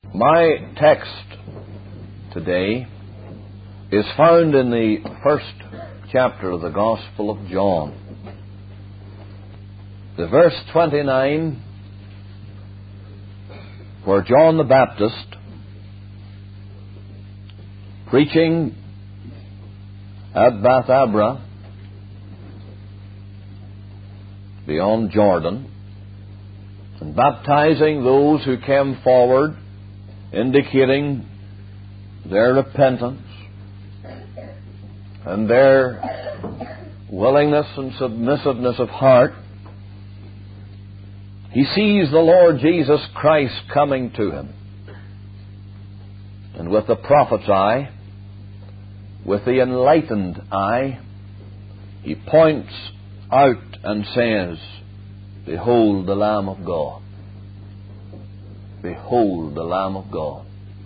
My text today is found in the first chapter of the Gospel of John. The verse 29, where John the Baptist, preaching at Bethabara, beyond Jordan, and baptizing those who came forward, indicating their repentance and their willingness and submissiveness of heart, he sees the Lord Jesus Christ coming to him. And with the prophet's eye, with the enlightened eye, he points out and says, "Behold the Lamb of God. Behold the Lamb of God."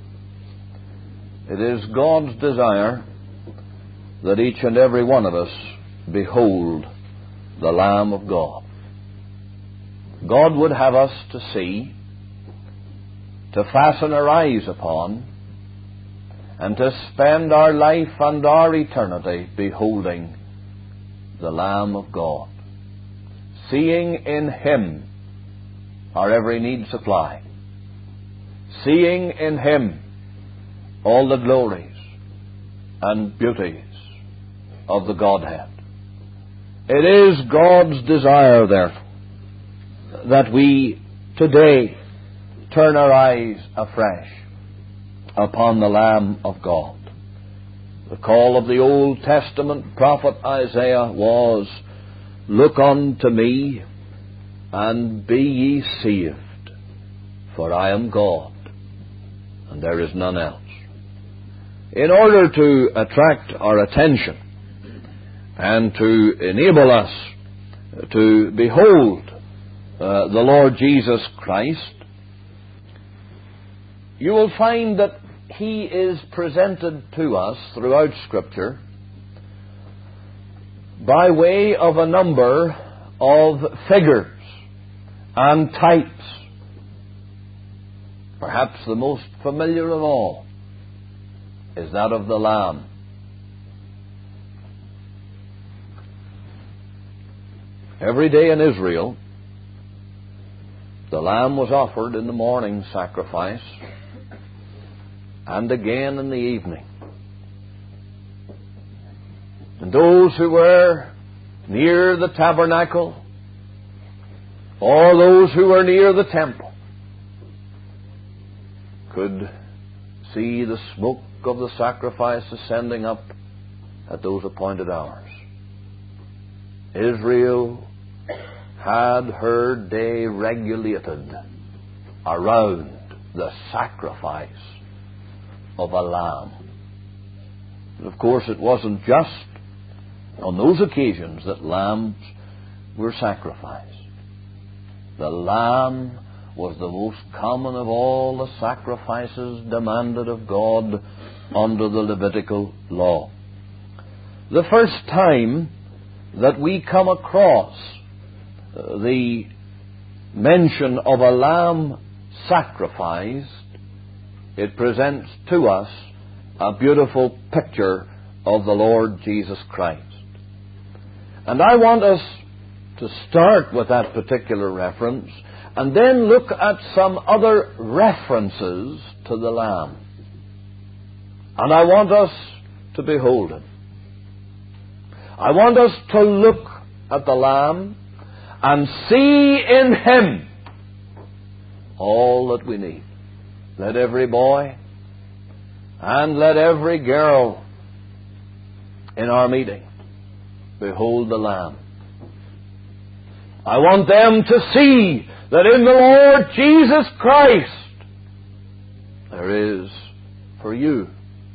It is God's desire that each and every one of us behold the Lamb of God. God would have us to see, to fasten our eyes upon, and to spend our life and our eternity beholding the Lamb of God, seeing in Him our every need supplied, seeing in Him all the glories and beauties of the Godhead. It is God's desire, therefore, that we today turn our eyes afresh upon the Lamb of God. The call of the Old Testament prophet Isaiah was, "Look unto me, and be ye saved, for I am God, and there is none else." In order to attract our attention and to enable us to behold the Lord Jesus Christ, you will find that He is presented to us throughout Scripture by way of a number of figures and types. Perhaps the most familiar of all is that of the Lamb. Every day in Israel, the Lamb was offered in the morning sacrifice and again in the evening. And those who were near the tabernacle or those who were near the temple could see the smoke of the sacrifice ascending up at those appointed hours. Israel had her day regulated around the sacrifice of a lamb. And of course, it wasn't just on those occasions that lambs were sacrificed. The lamb was the most common of all the sacrifices demanded of God under the Levitical law. The first time that we come across the mention of a lamb sacrificed, it presents to us a beautiful picture of the Lord Jesus Christ. And I want us to start with that particular reference and then look at some other references to the Lamb. And I want us to behold Him. I want us to look at the Lamb and see in Him all that we need. Let every boy and let every girl in our meeting behold the Lamb. I want them to see that in the Lord Jesus Christ there is for you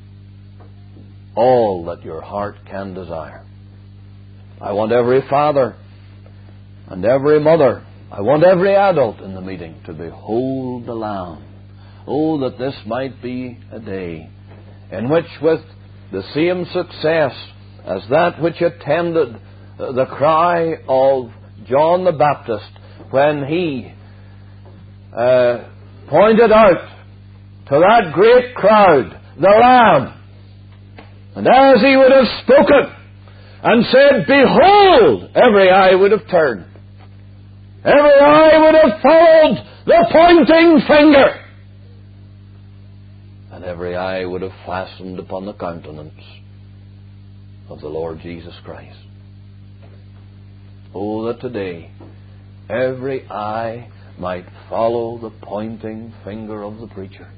all that your heart can desire. I want every father and every mother, I want every adult in the meeting to behold the Lamb. Oh, that this might be a day in which, with the same success as that which attended the cry of John the Baptist when he pointed out to that great crowd, the Lamb. And as he would have spoken and said, behold, every eye would have turned. Every eye would have followed the pointing finger. And every eye would have fastened upon the countenance of the Lord Jesus Christ. Oh, that today every eye might follow the pointing finger of the preacher,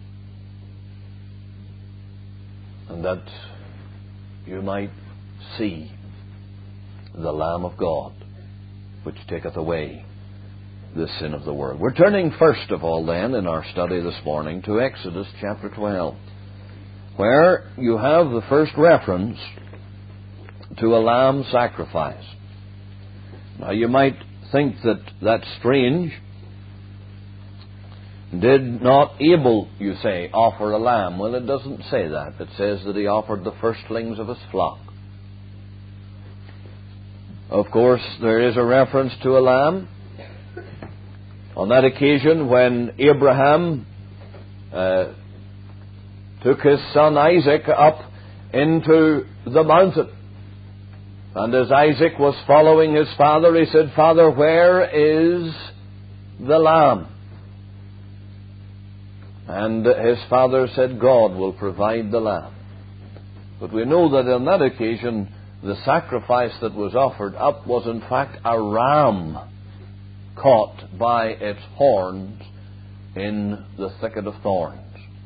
and that you might see the Lamb of God, which taketh away the sin of the world. We're turning first of all then in our study this morning to Exodus chapter 12, where you have the first reference to a lamb sacrifice. Now you might think that that's strange. Did not Abel, you say, offer a lamb? Well, it doesn't say that. It says that he offered the firstlings of his flock. Of course, there is a reference to a lamb. On that occasion when Abraham took his son Isaac up into the mountain, and as Isaac was following his father, he said, Father, where is the lamb? And his father said, God will provide the lamb. But we know that on that occasion, the sacrifice that was offered up was in fact a ram caught by its horns in the thicket of thorns.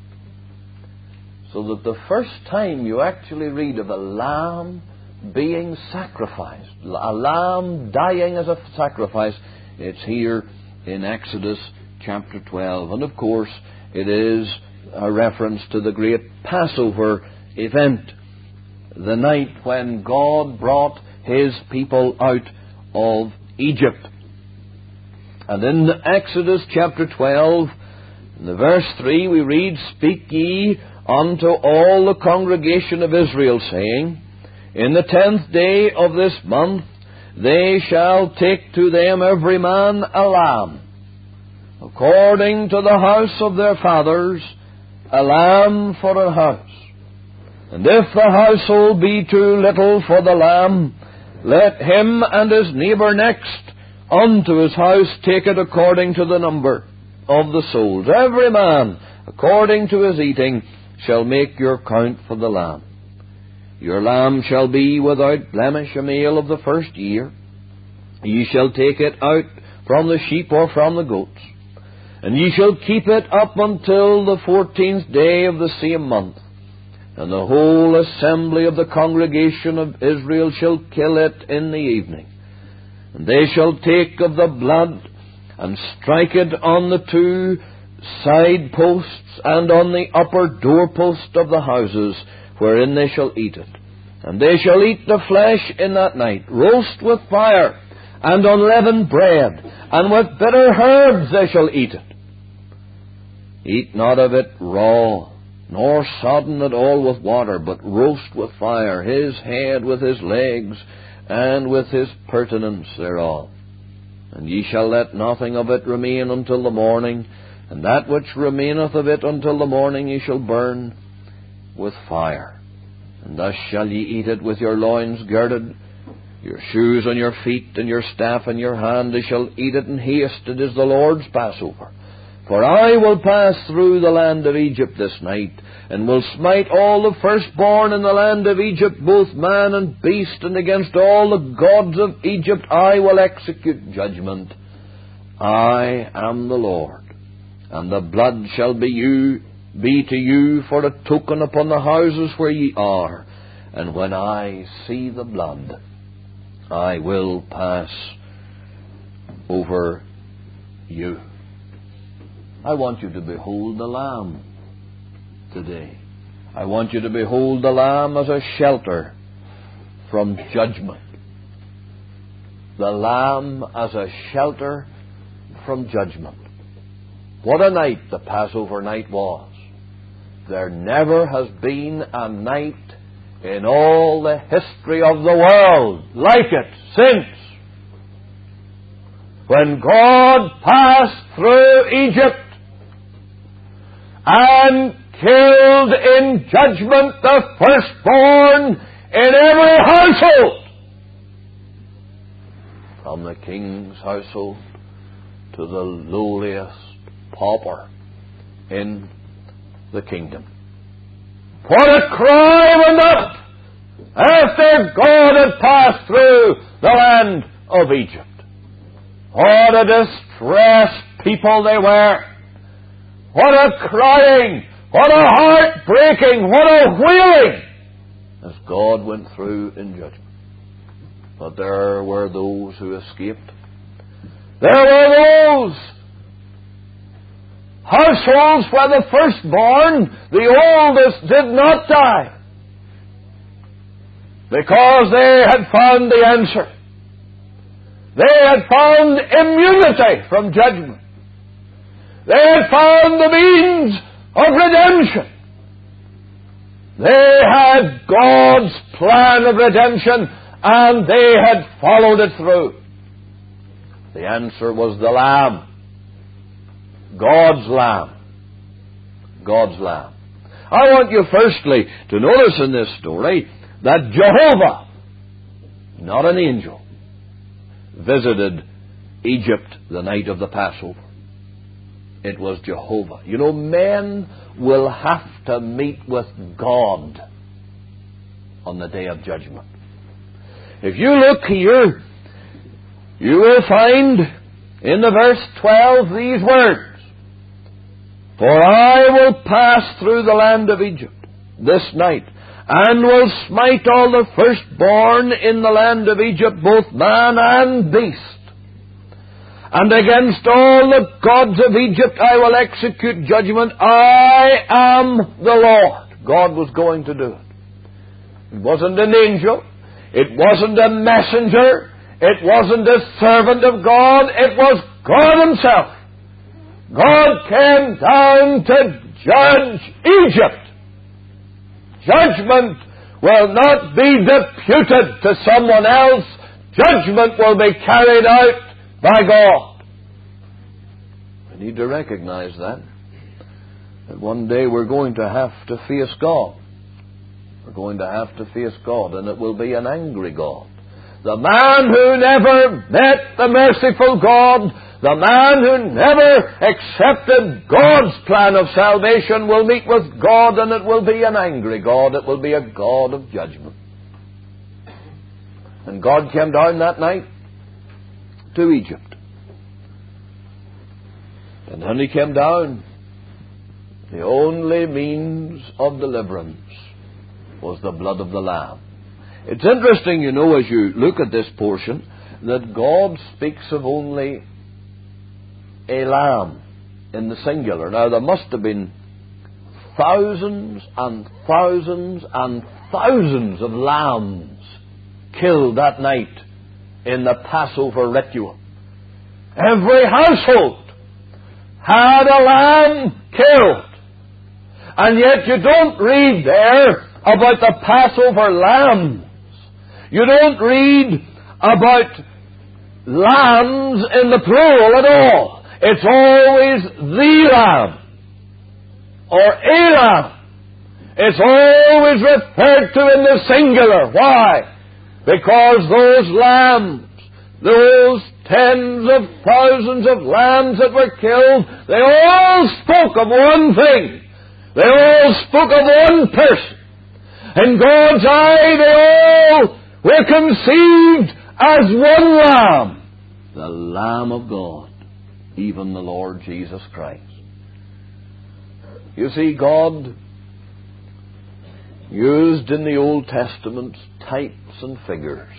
So that the first time you actually read of a lamb being sacrificed, a lamb dying as a sacrifice, it's here in Exodus chapter 12. And of course, it is a reference to the great Passover event, the night when God brought His people out of Egypt. And in Exodus chapter 12, in the verse 3, we read, Speak ye unto all the congregation of Israel, saying, In the 10th day of this month they shall take to them every man a lamb, according to the house of their fathers, a lamb for a house. And if the household be too little for the lamb, let him and his neighbour next unto his house take it according to the number of the souls. Every man, according to his eating, shall make your count for the lamb. Your lamb shall be without blemish, a male of the first year. Ye shall take it out from the sheep or from the goats. And ye shall keep it up until the 14th day of the same month. And the whole assembly of the congregation of Israel shall kill it in the evening. And they shall take of the blood, and strike it on the 2 side posts, and on the upper doorpost of the houses, wherein they shall eat it. And they shall eat the flesh in that night, roast with fire, and unleavened bread, and with bitter herbs they shall eat it. Eat not of it raw, nor sodden at all with water, but roast with fire, his head with his legs, and with his purtenance thereof. And ye shall let nothing of it remain until the morning, and that which remaineth of it until the morning ye shall burn with fire. And thus shall ye eat it with your loins girded, your shoes on your feet, and your staff in your hand. Ye shall eat it in haste. It is the Lord's Passover. For I will pass through the land of Egypt this night, and will smite all the firstborn in the land of Egypt, both man and beast, and against all the gods of Egypt I will execute judgment. I am the Lord. And the blood shall be to you for a token upon the houses where ye are. And when I see the blood, I will pass over you. I want you to behold the Lamb today. I want you to behold the Lamb as a shelter from judgment. The Lamb as a shelter from judgment. What a night the Passover night was. There never has been a night in all the history of the world like it since. When God passed through Egypt and killed in judgment the firstborn in every household, from the king's household to the lowliest pauper in the kingdom. What a cry went up after God had passed through the land of Egypt. What a distressed people they were. What a crying, what a heartbreaking, what a wailing as God went through in judgment. But there were those who escaped. There were those households where the firstborn, the oldest, did not die, because they had found the answer. They had found immunity from judgment. They had found the means of redemption. They had God's plan of redemption, and they had followed it through. The answer was the Lamb. God's Lamb. God's Lamb. I want you firstly to notice in this story that Jehovah, not an angel, visited Egypt the night of the Passover. It was Jehovah. You know, men will have to meet with God on the day of judgment. If you look here, you will find in the verse 12 these words, "For I will pass through the land of Egypt this night, and will smite all the firstborn in the land of Egypt, both man and beast. And against all the gods of Egypt I will execute judgment. I am the Lord." God was going to do it. It wasn't an angel. It wasn't a messenger. It wasn't a servant of God. It was God Himself. God came down to judge Egypt. Judgment will not be deputed to someone else. Judgment will be carried out by God. We need to recognize that one day we're going to have to face God. We're going to have to face God, and it will be an angry God. The man who never met the merciful God, the man who never accepted God's plan of salvation, will meet with God, and it will be an angry God. It will be a God of judgment. And God came down that night to Egypt. And when He came down, the only means of deliverance was the blood of the Lamb. It's interesting, you know, as you look at this portion, that God speaks of only a lamb in the singular. Now, there must have been thousands and thousands and thousands of lambs killed that night in the Passover ritual. Every household had a lamb killed. And yet you don't read there about the Passover lambs. You don't read about lambs in the plural at all. It's always the lamb or a lamb. It's always referred to in the singular. Why? Because those lambs, those tens of thousands of lambs that were killed, they all spoke of one thing. They all spoke of one person. In God's eye, they all were conceived as one Lamb, the Lamb of God, even the Lord Jesus Christ. You see, God used in the Old Testament types and figures.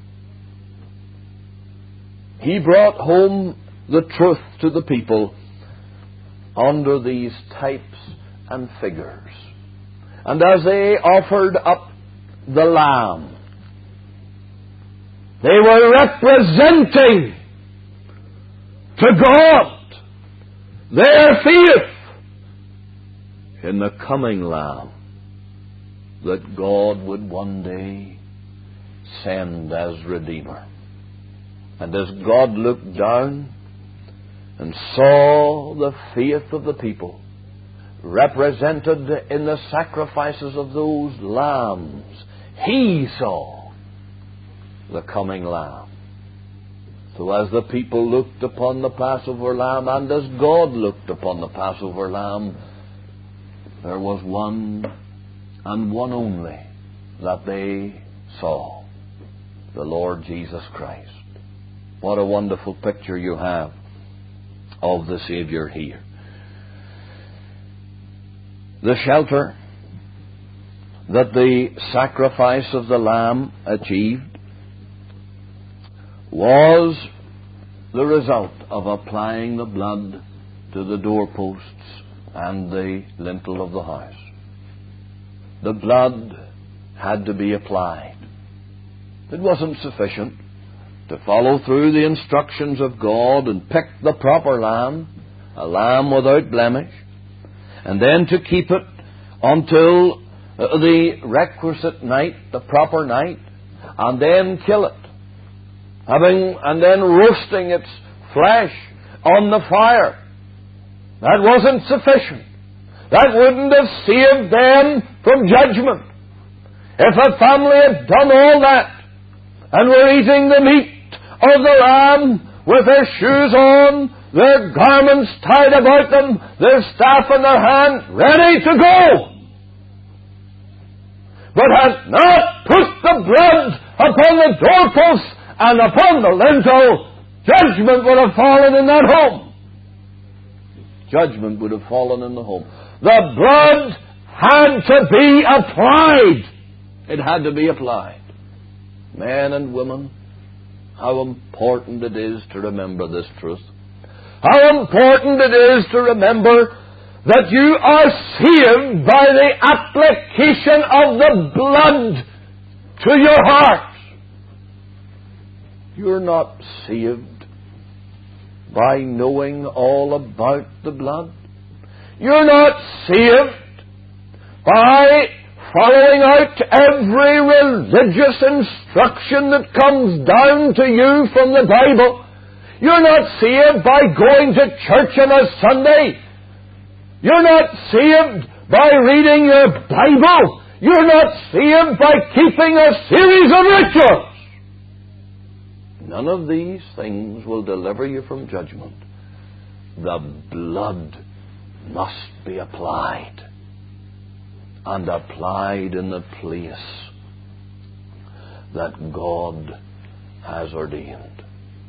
He brought home the truth to the people under these types and figures. And as they offered up the Lamb, they were representing to God their faith in the coming Lamb that God would one day send as Redeemer. And as God looked down and saw the faith of the people, represented in the sacrifices of those lambs. He saw the coming Lamb. So as the people looked upon the Passover Lamb, and as God looked upon the Passover Lamb, there was one and one only that they saw, the Lord Jesus Christ. What a wonderful picture you have of the Savior here. The shelter that the sacrifice of the Lamb achieved was the result of applying the blood to the doorposts and the lintel of the house. The blood had to be applied. It wasn't sufficient to follow through the instructions of God and pick the proper lamb, a lamb without blemish, and then to keep it until the requisite night, the proper night, and then kill it, and then roasting its flesh on the fire. That wasn't sufficient. That wouldn't have saved them from judgment. If a family had done all that and were eating the meat of the lamb with their shoes on, their garments tied about them, their staff in their hand, ready to go, but had not put the blood upon the doorposts and upon the lintel, judgment would have fallen in that home. Judgment would have fallen in the home. The blood had to be applied. It had to be applied. Men and women, how important it is to remember this truth. How important it is to remember that you are saved by the application of the blood to your heart. You're not saved by knowing all about the blood. You're not saved by following out every religious instruction that comes down to you from the Bible. You're not saved by going to church on a Sunday. You're not saved by reading your Bible. You're not saved by keeping a series of rituals. None of these things will deliver you from judgment. The blood must be applied, and applied in the place that God has ordained.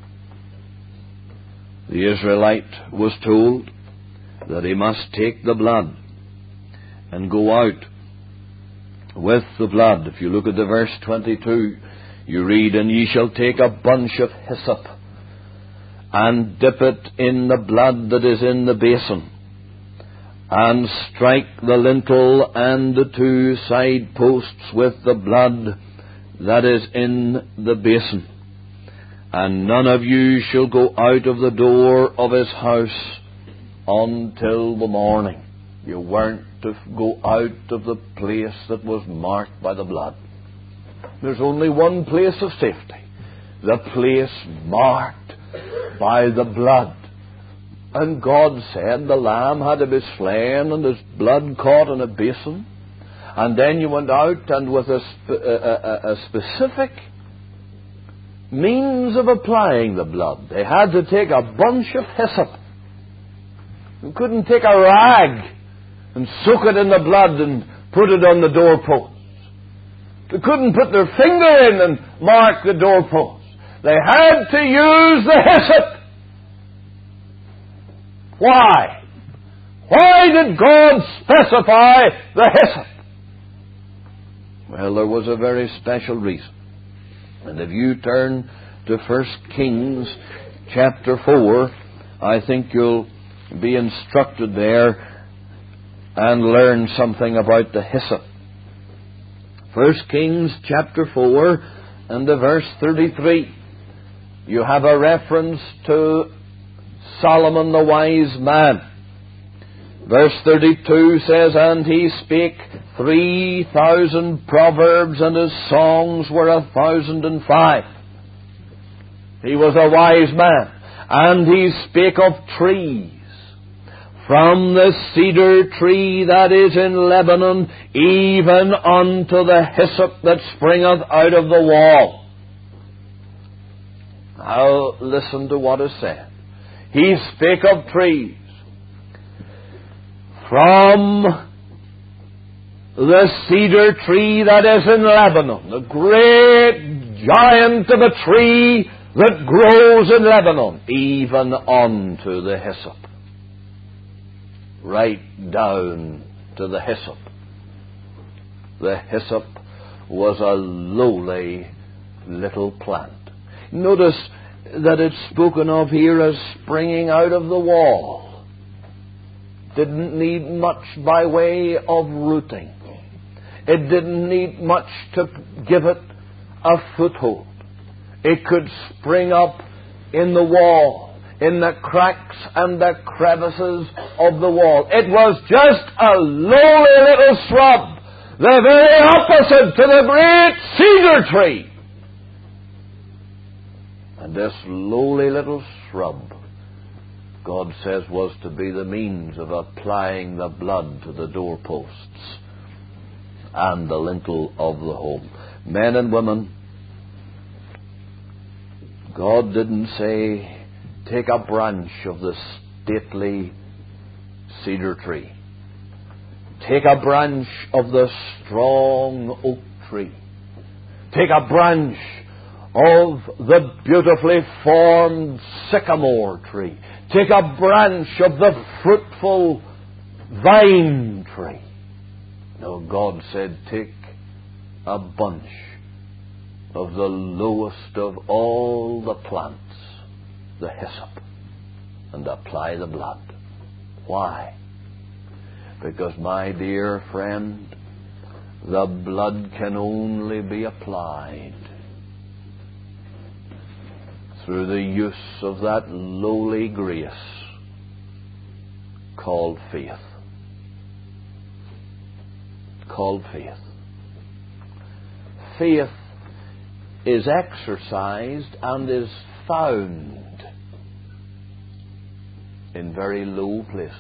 The Israelite was told that he must take the blood and go out with the blood. If you look at the verse 22, you read, "And ye shall take a bunch of hyssop, and dip it in the blood that is in the basin, and strike the lintel and the two side posts with the blood that is in the basin. And none of you shall go out of the door of his house until the morning." You weren't to go out of the place that was marked by the blood. There's only one place of safety, the place marked by the blood. And God said the lamb had to be slain and his blood caught in a basin. And then you went out and with a specific means of applying the blood. They had to take a bunch of hyssop. You couldn't take a rag and soak it in the blood and put it on the doorpost. They couldn't put their finger in and mark the doorpost. They had to use the hyssop. Why? Why did God specify the hyssop? Well, there was a very special reason. And if you turn to 1 Kings chapter 4, I think you'll be instructed there and learn something about the hyssop. 1 Kings chapter 4 and the verse 33. You have a reference to Solomon the wise man. Verse 32 says, "And he spake 3,000 proverbs, and his songs were 1,005. He was a wise man. And he spake of trees, from the cedar tree that is in Lebanon, even unto the hyssop that springeth out of the wall. Now listen to what is said. He spake of trees. From the cedar tree that is in Lebanon, the great giant of a tree that grows in Lebanon, even unto the hyssop. Right down to the hyssop. The hyssop was a lowly little plant. Notice that it's spoken of here as springing out of the wall. Didn't need much by way of rooting. It didn't need much to give it a foothold. It could spring up in the wall, in the cracks and the crevices of the wall. It was just a lowly little shrub, the very opposite to the great cedar tree. And this lowly little shrub, God says, was to be the means of applying the blood to the doorposts and the lintel of the home. Men and women, God didn't say, take a branch of the stately cedar tree. Take a branch of the strong oak tree. Take a branch of the beautifully formed sycamore tree. Take a branch of the fruitful vine tree. No, God said, take a bunch of the lowest of all the plants, the hyssop, and apply the blood. Why? Because, my dear friend, the blood can only be applied through the use of that lowly grace called faith. Called faith. Faith is exercised and is found in very low places.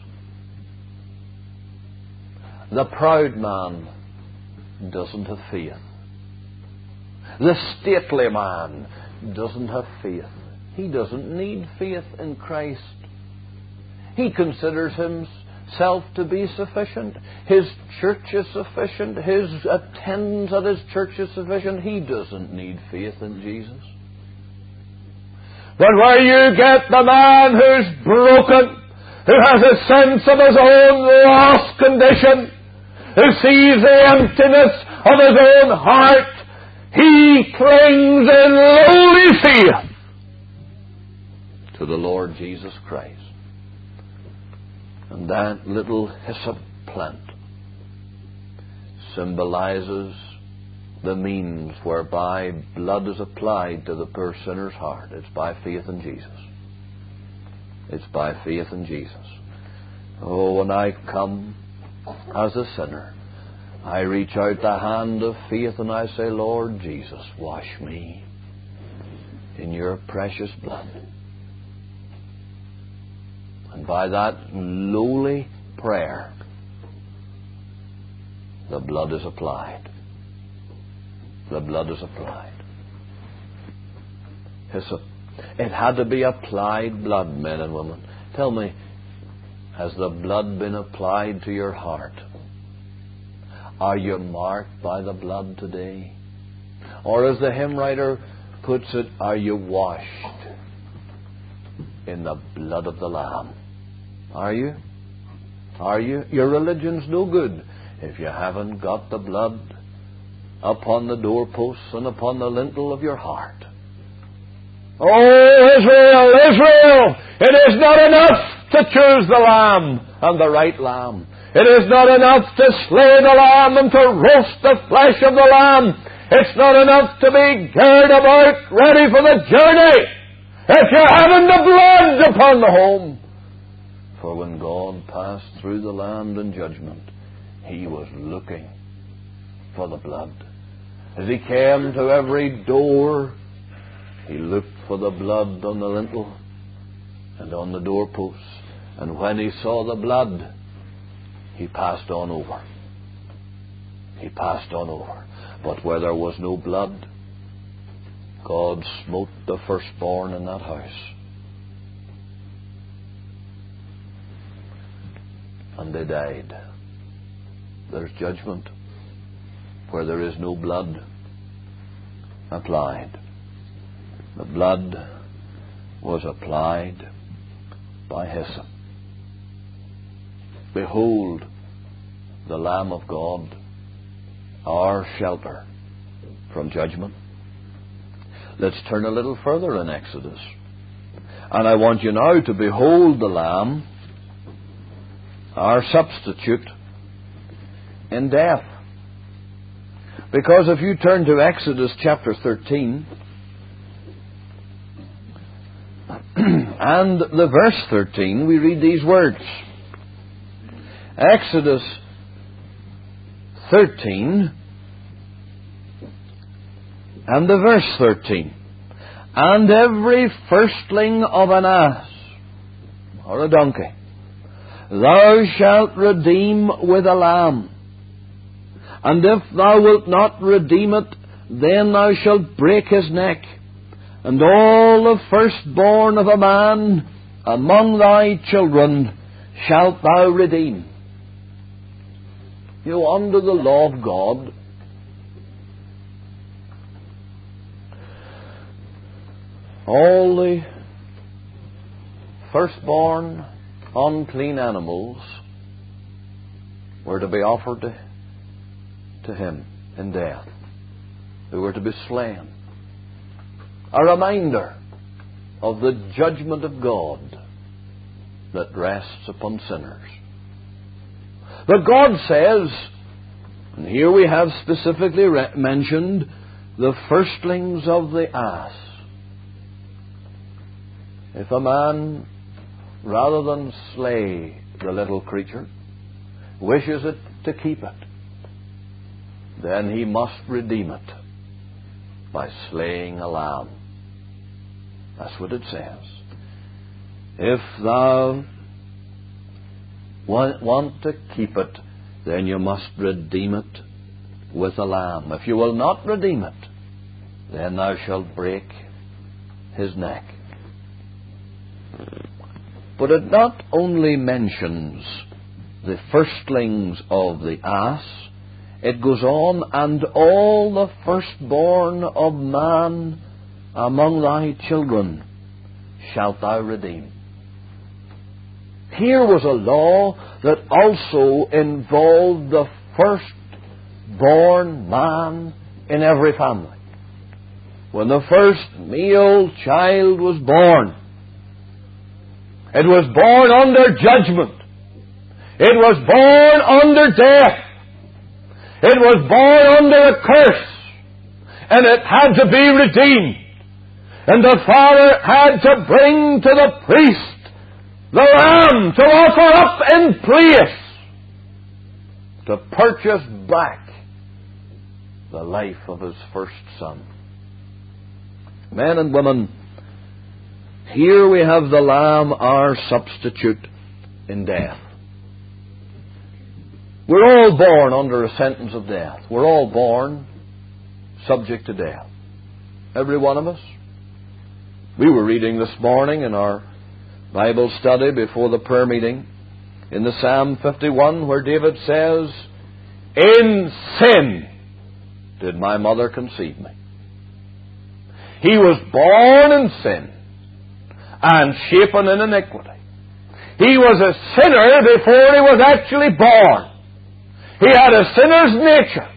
The proud man doesn't have faith. The stately man doesn't have faith. He doesn't need faith in Christ. He considers himself to be sufficient. His church is sufficient. His attendance at his church is sufficient. He doesn't need faith in Jesus. But where you get the man who's broken, who has a sense of his own lost condition, who sees the emptiness of his own heart, he clings in lowly faith to the Lord Jesus Christ. And that little hyssop plant symbolizes the means whereby blood is applied to the poor sinner's heart. It's by faith in Jesus. It's by faith in Jesus. Oh, when I come as a sinner, I reach out the hand of faith and I say, Lord Jesus, wash me in your precious blood. And by that lowly prayer, the blood is applied. The blood is applied. Hyssop. It had to be applied blood, men and women. Tell me, has the blood been applied to your heart? Are you marked by the blood today? Or as the hymn writer puts it, are you washed in the blood of the Lamb? Are you? Are you? Your religion's no good if you haven't got the blood upon the doorposts and upon the lintel of your heart. Oh, Israel, Israel! It is not enough to choose the lamb and the right lamb. It is not enough to slay the lamb and to roast the flesh of the lamb. It's not enough to be girded about, ready for the journey, if you haven't the blood upon the home. For when God passed through the land in judgment, He was looking for the blood. As He came to every door, He looked for the blood on the lintel and on the doorposts. And when he saw the blood, he passed on over. He passed on over. But where there was no blood, God smote the firstborn in that house. And they died. There's judgment where there is no blood applied. The blood was applied by hyssop. Behold the Lamb of God, our shelter from judgment. Let's turn a little further in Exodus. And I want you now to behold the Lamb, our substitute in death. Because if you turn to Exodus chapter 13, and the verse 13, we read these words. Exodus 13 and the verse 13. And every firstling of an ass or a donkey thou shalt redeem with a lamb. And if thou wilt not redeem it, then thou shalt break his neck. And all the firstborn of a man among thy children shalt thou redeem. You know, under the law of God, all the firstborn unclean animals were to be offered to him in death. They were to be slain. A reminder of the judgment of God that rests upon sinners. But God says, and here we have specifically mentioned the firstlings of the ass. If a man, rather than slay the little creature, wishes it to keep it, then he must redeem it by slaying a lamb. That's what it says. If thou want to keep it, then you must redeem it with a lamb. If you will not redeem it, then thou shalt break his neck. But it not only mentions the firstlings of the ass, it goes on, and all the firstborn of man among thy children shalt thou redeem. Here was a law that also involved the firstborn man in every family. When the first male child was born, it was born under judgment. It was born under death. It was born under a curse. And it had to be redeemed. And the father had to bring to the priest the lamb to offer up in place to purchase back the life of his first son. Men and women, here we have the Lamb, our substitute in death. We're all born under a sentence of death. We're all born subject to death. Every one of us. We were reading this morning in our Bible study before the prayer meeting in the Psalm 51 where David says, "In sin did my mother conceive me." He was born in sin and shapen in iniquity. He was a sinner before he was actually born. He had a sinner's nature.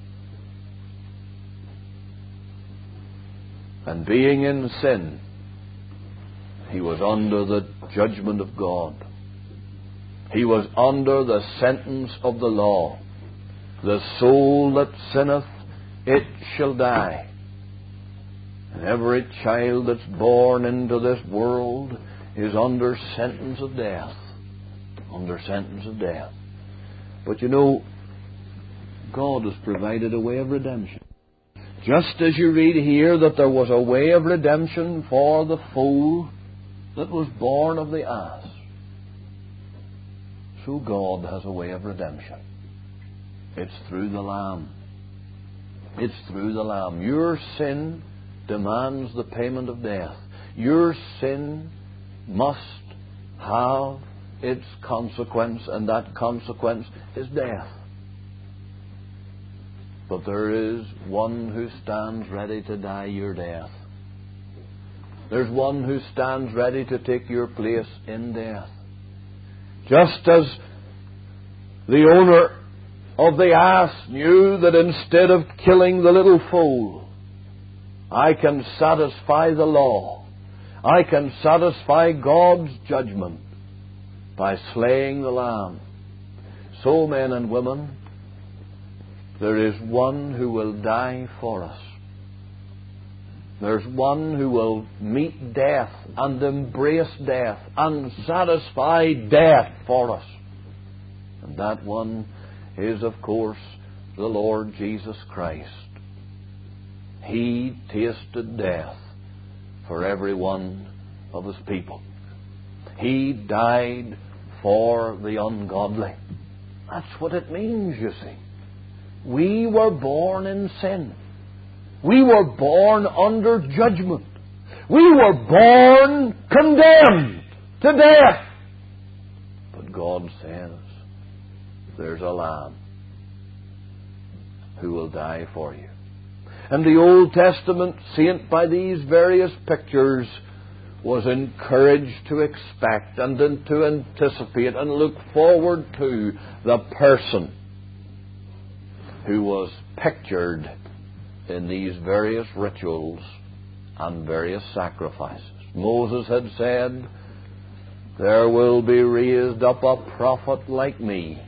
And being in sin, he was under the judgment of God. He was under the sentence of the law. The soul that sinneth, it shall die. And every child that's born into this world is under sentence of death. Under sentence of death. But you know, God has provided a way of redemption. Just as you read here that there was a way of redemption for the foal that was born of the ass. So God has a way of redemption. It's through the Lamb. It's through the Lamb. Your sin demands the payment of death. Your sin must have its consequence, and that consequence is death. But there is one who stands ready to die your death. There's one who stands ready to take your place in death. Just as the owner of the ass knew that instead of killing the little foal, I can satisfy the law, I can satisfy God's judgment by slaying the lamb. So, men and women, there is one who will die for us. There's one who will meet death and embrace death and satisfy death for us. And that one is, of course, the Lord Jesus Christ. He tasted death for every one of His people. He died for the ungodly. That's what it means, you see. We were born in sin. We were born under judgment. We were born condemned to death. But God says, there's a Lamb who will die for you. And the Old Testament saint, by these various pictures, was encouraged to expect and to anticipate and look forward to the person who was pictured in these various rituals and various sacrifices. Moses had said, there will be raised up a prophet like me.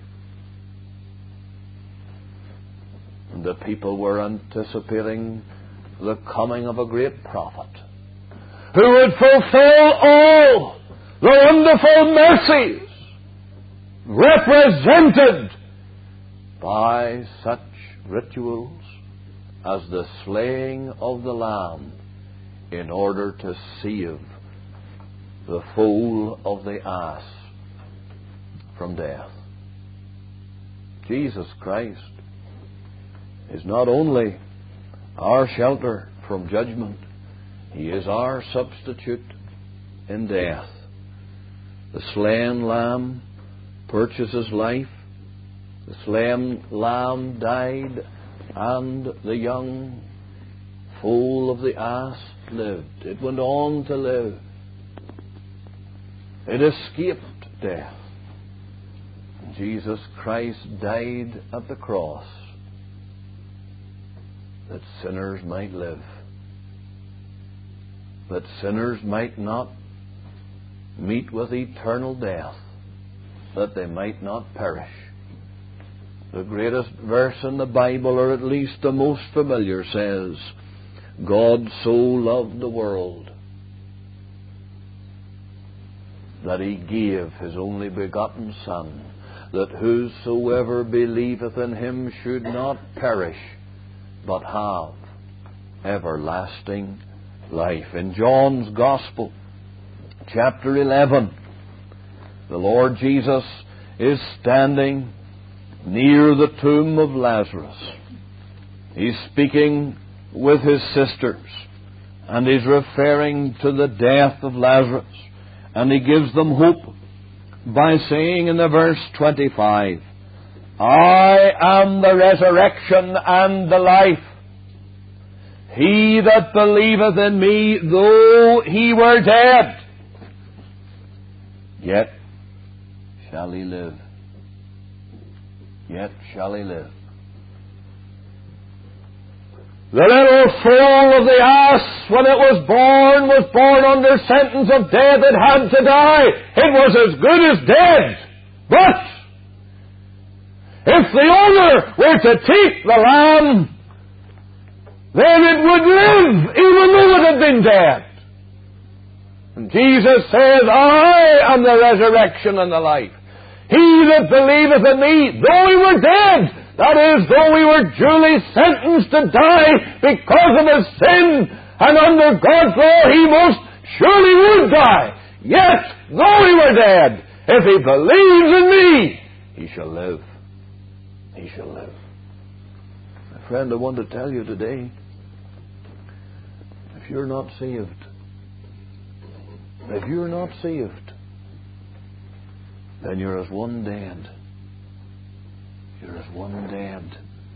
And the people were anticipating the coming of a great prophet who would fulfill all the wonderful mercies represented by such rituals as the slaying of the lamb in order to save the foal of the ass from death. Jesus Christ is not only our shelter from judgment, He is our substitute in death. The slain lamb purchases life. The slain lamb died, and the young foal of the ass lived. It went on to live. It escaped death. Jesus Christ died at the cross that sinners might live, that sinners might not meet with eternal death, that they might not perish. The greatest verse in the Bible, or at least the most familiar, says, God so loved the world that He gave His only begotten Son, that whosoever believeth in Him should not perish, but have everlasting life. In John's Gospel, chapter 11, the Lord Jesus is standing near the tomb of Lazarus. He's speaking with His sisters, and He's referring to the death of Lazarus, and He gives them hope by saying in the verse 25, I am the resurrection and the life. He that believeth in me, though he were dead, yet shall he live. Yet shall he live. The little foal of the ass, when it was born under sentence of death. It had to die. It was as good as dead. But if the owner were to take the lamb, then it would live, even though it had been dead. And Jesus says, I am the resurrection and the life. He that believeth in me, though he were dead, that is, though we were duly sentenced to die because of his sin, and under God's law he most surely would die, yet, though he were dead, If he believes in me, he shall live. He shall live. My friend, I want to tell you today, if you're not saved, then you're as one dead. You're as one dead.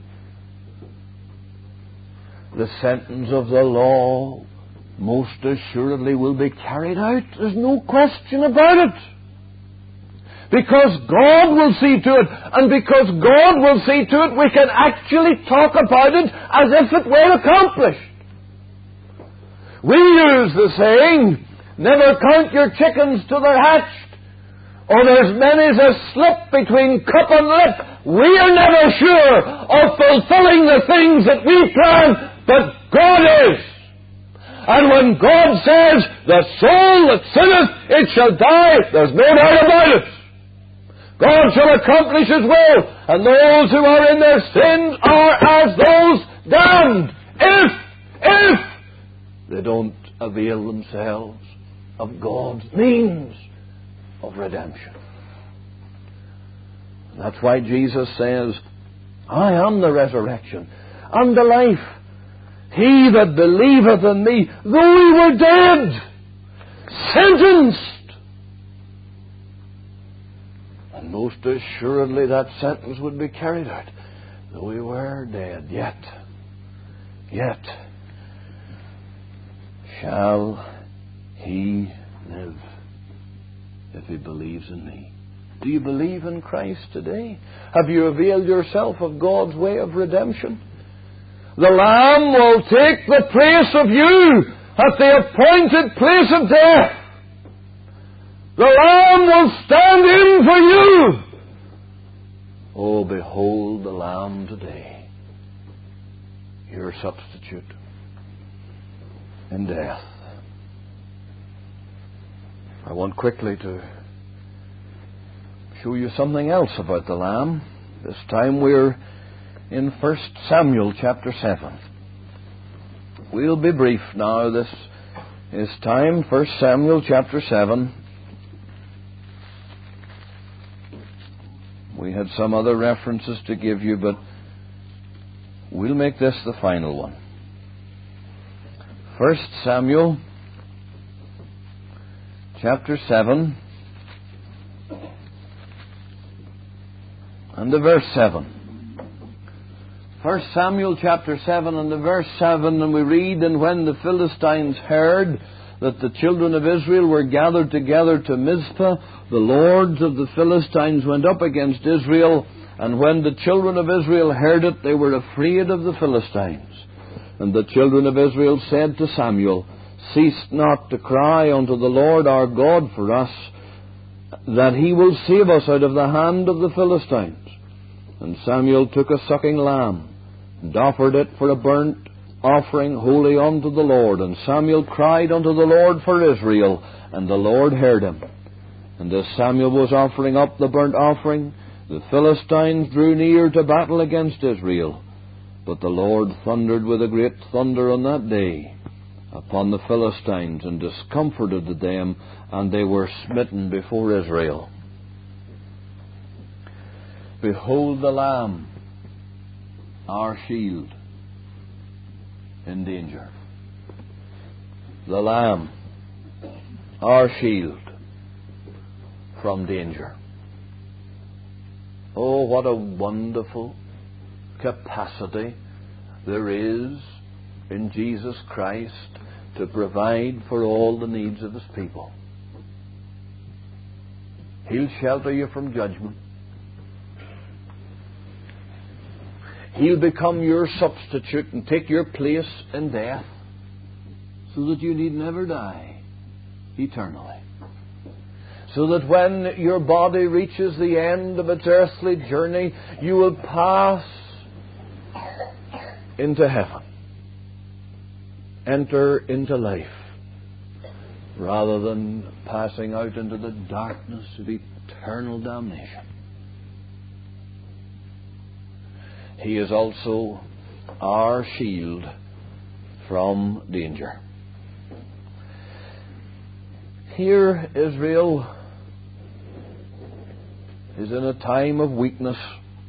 The sentence of the law most assuredly will be carried out. There's no question about it. Because God will see to it, and because God will see to it, we can actually talk about it as if it were accomplished. We use the saying, never count your chickens till they're hatched, or there's many's a slip between cup and lip. We are never sure of fulfilling the things that we plan, but God is. And when God says, the soul that sinneth, it shall die, there's no doubt about it. God shall accomplish His will, and those who are in their sins are as those damned, if they don't avail themselves of God's means of redemption. That's why Jesus says, I am the resurrection and the life. He that believeth in me, though he were dead, sentenced. And most assuredly that sentence would be carried out. Though he were dead, yet shall he live if he believes in me. Do you believe in Christ today? Have you availed yourself of God's way of redemption? The Lamb will take the place of you at the appointed place of death. The Lamb will stand in for you. Oh, behold the Lamb today, your substitute in death. I want quickly to show you something else about the Lamb. This time we're in 1 Samuel chapter 7. We'll be brief now. This is time, 1 Samuel chapter 7. We had some other references to give you, but we'll make this the final one. 1 Samuel chapter 7 and the verse 7. 1 Samuel chapter 7 and the verse 7, and we read, And when the Philistines heard that the children of Israel were gathered together to Mizpah, the lords of the Philistines went up against Israel, and when the children of Israel heard it, they were afraid of the Philistines. And the children of Israel said to Samuel, Cease not to cry unto the Lord our God for us, that He will save us out of the hand of the Philistines. And Samuel took a sucking lamb, and offered it for a burnt offering holy unto the Lord. And Samuel cried unto the Lord for Israel, and the Lord heard him. And as Samuel was offering up the burnt offering, the Philistines drew near to battle against Israel. But the Lord thundered with a great thunder on that day upon the Philistines, and discomforted them, and they were smitten before Israel. Behold the Lamb, our shield in danger. The Lamb, our shield from danger. Oh, what a wonderful capacity there is in Jesus Christ to provide for all the needs of His people. He'll shelter you from judgment. He'll become your substitute and take your place in death, so that you need never die eternally. So that when your body reaches the end of its earthly journey, you will pass into heaven. Enter into life, rather than passing out into the darkness of eternal damnation. He is also our shield from danger. Here Israel is in a time of weakness.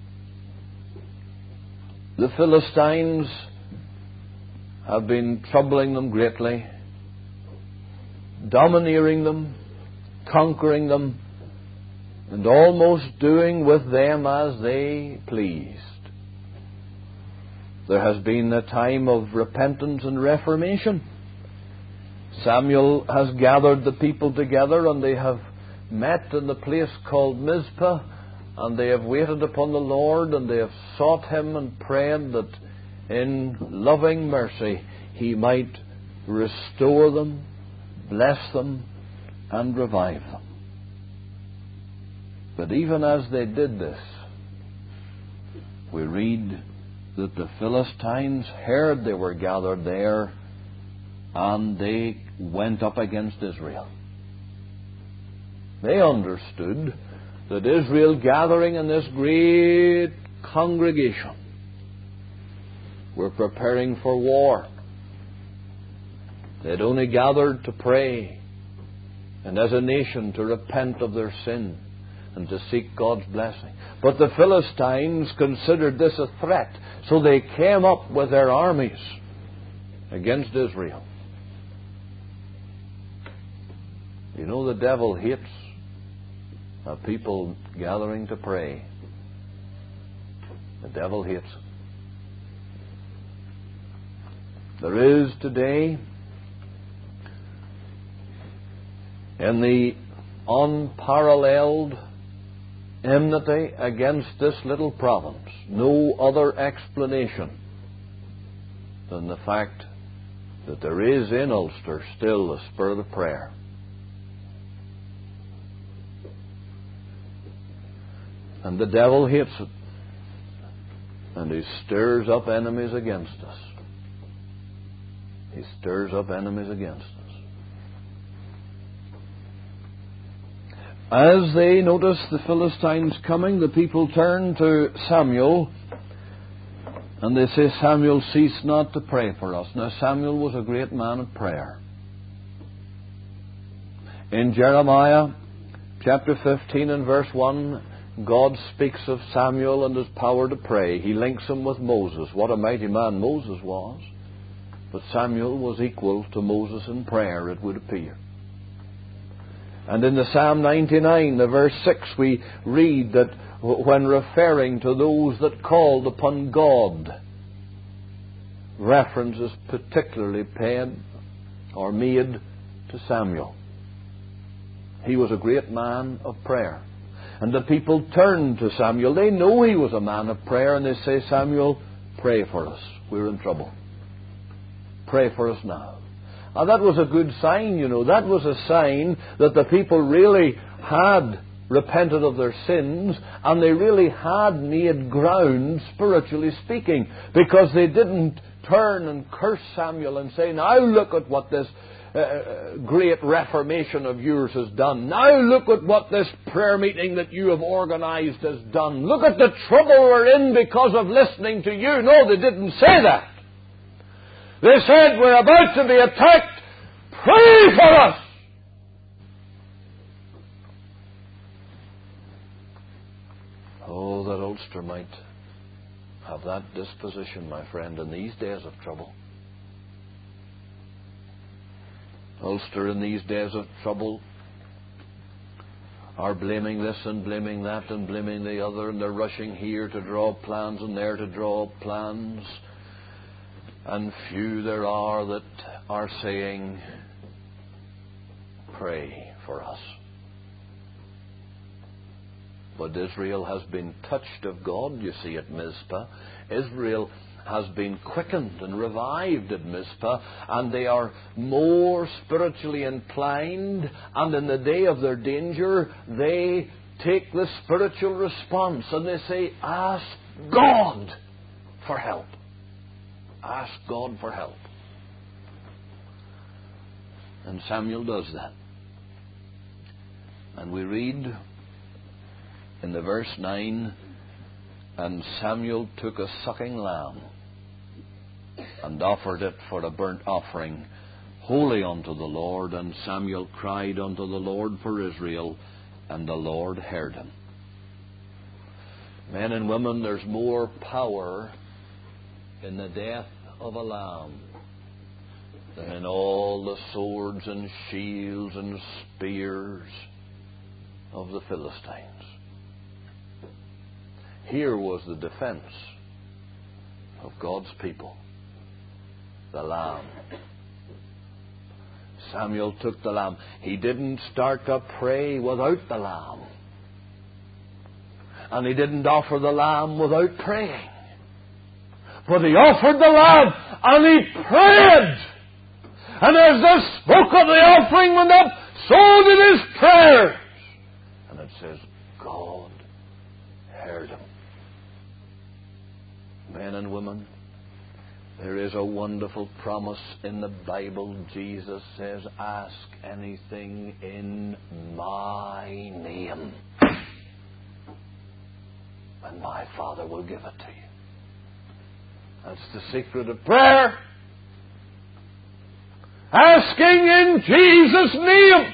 The Philistines have been troubling them greatly, domineering them, conquering them, and almost doing with them as they pleased. There has been a time of repentance and reformation. Samuel has gathered the people together, and they have met in the place called Mizpah, and they have waited upon the Lord, and they have sought Him and prayed that in loving mercy He might restore them, bless them, and revive them. But even as they did this, we read that the Philistines heard they were gathered there, and they went up against Israel. They understood that Israel, gathering in this great congregation, were preparing for war. They had only gathered to pray, and as a nation to repent of their sin and to seek God's blessing. But the Philistines considered this a threat, so they came up with their armies against Israel. You know, the devil hates a people gathering to pray. The devil hates it. There is today, in the unparalleled enmity against this little province, no other explanation than the fact that there is in Ulster still the spirit of prayer. And the devil hates it, and he stirs up enemies against us. He stirs up enemies against us. As they notice the Philistines coming, the people turn to Samuel, and they say, Samuel, cease not to pray for us. Now, Samuel was a great man of prayer. In Jeremiah chapter 15 and verse 1, God speaks of Samuel and his power to pray. He links him with Moses. What a mighty man Moses was. But Samuel was equal to Moses in prayer, it would appear. And in the Psalm 99, the verse 6, we read that when referring to those that called upon God, reference is particularly paid or made to Samuel. He was a great man of prayer. And the people turned to Samuel. They know he was a man of prayer, and they say, Samuel, pray for us. We're in trouble. Pray for us now. And that was a good sign, you know. That was a sign that the people really had repented of their sins, and they really had made ground, spiritually speaking, because they didn't turn and curse Samuel and say, now look at what this great reformation of yours has done. Now look at what this prayer meeting that you have organized has done. Look at the trouble we're in because of listening to you. No, they didn't say that. They said, we're about to be attacked. Pray for us. Oh, that Ulster might have that disposition, my friend, in these days of trouble. Ulster in these days of trouble are blaming this and blaming that and blaming the other, and they're rushing here to draw up plans and there to draw up plans. And few there are that are saying, pray for us. But Israel has been touched of God, you see, at Mizpah. Israel has been quickened and revived at Mizpah, and they are more spiritually inclined, and in the day of their danger, they take the spiritual response, and they say, ask God for help. Ask God for help. And Samuel does that. And we read in the verse 9, and Samuel took a sucking lamb and offered it for a burnt offering holy unto the Lord. And Samuel cried unto the Lord for Israel, and the Lord heard him. Men and women, there's more power in the death of a lamb than in all the swords and shields and spears of the Philistines. Here was the defense of God's people, the lamb. Samuel took the lamb. He didn't start to pray without the lamb. And he didn't offer the lamb without praying. But he offered the lamb and he prayed. And as the smoke of the offering went up, so did his prayers. And it says, God heard him. Men and women, there is a wonderful promise in the Bible. Jesus says, ask anything in my name, and my Father will give it to you. That's the secret of prayer. Asking in Jesus' name.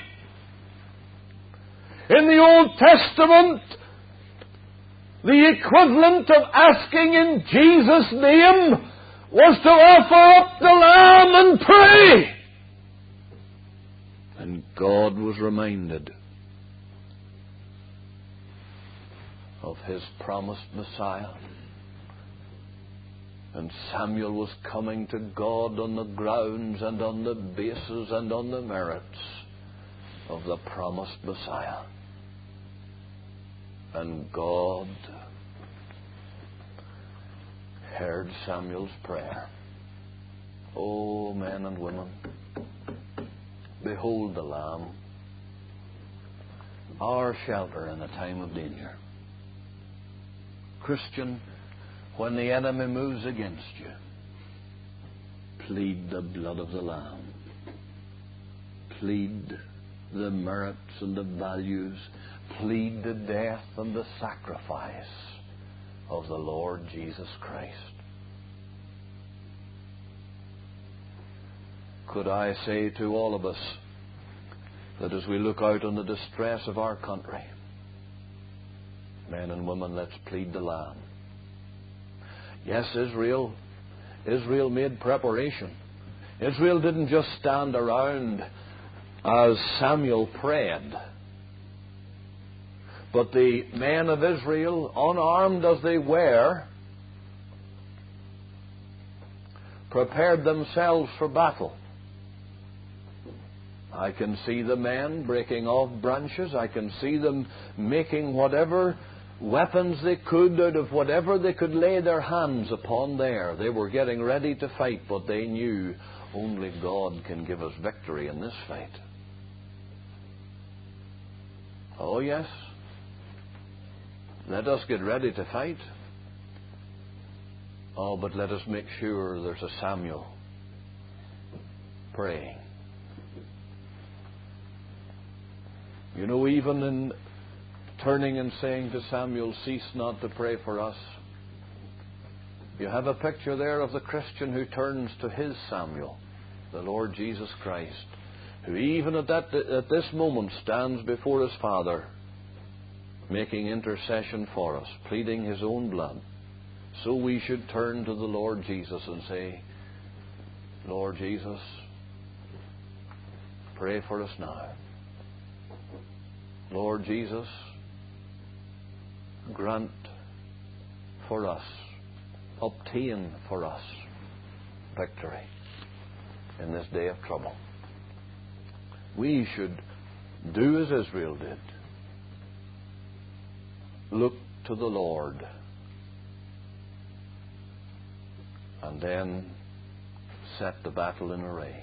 In the Old Testament, the equivalent of asking in Jesus' name was to offer up the lamb and pray. And God was reminded of His promised Messiah. And Samuel was coming to God on the grounds and on the basis and on the merits of the promised Messiah. And God heard Samuel's prayer. Oh, men and women, behold the Lamb, our shelter in a time of danger. Christian, when the enemy moves against you, plead the blood of the Lamb. Plead the merits and the values. Plead the death and the sacrifice of the Lord Jesus Christ. Could I say to all of us that as we look out on the distress of our country, men and women, let's plead the Lamb. Yes, Israel made preparation. Israel didn't just stand around as Samuel prayed. But the men of Israel, unarmed as they were, prepared themselves for battle. I can see the men breaking off branches. I can see them making whatever weapons they could out of whatever they could lay their hands upon there. They were getting ready to fight, but they knew only God can give us victory in this fight. Oh yes, let us get ready to fight. Oh, but let us make sure there's a Samuel praying. You know, even in turning and saying to Samuel, cease not to pray for us, you have a picture there of the Christian who turns to his Samuel, the Lord Jesus Christ, who even at this moment stands before his Father, making intercession for us, pleading his own blood. So we should turn to the Lord Jesus and say, Lord Jesus, pray for us now. Lord Jesus, grant for us, obtain for us victory in this day of trouble. We should do as Israel did. Look to the Lord. And then set the battle in array.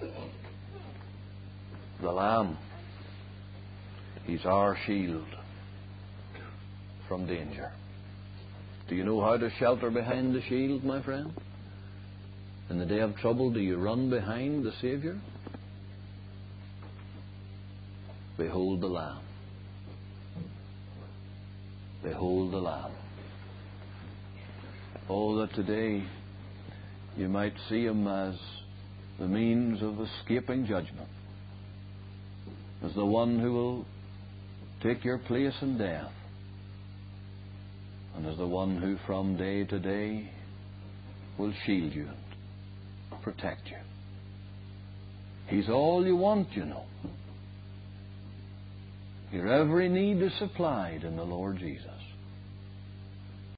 The Lamb, He's our shield from danger. Do you know how to shelter behind the shield, my friend? In the day of trouble, do you run behind the Savior? Behold the Lamb. Behold the Lamb. Oh, that today you might see Him as the means of escaping judgment, as the one who will take your place in death, and as the one who from day to day will shield you and protect you. He's all you want, you know. Your every need is supplied in the Lord Jesus.